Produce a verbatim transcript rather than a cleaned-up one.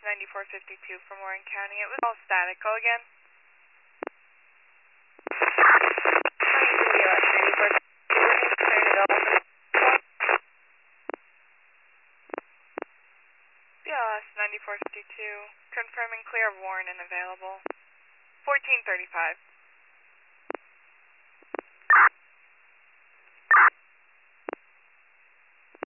ninety-four fifty-two from Warren County. It was all static. Go again. B L S ninety-four fifty-two, confirming clear of Warren and available. fourteen thirty-five.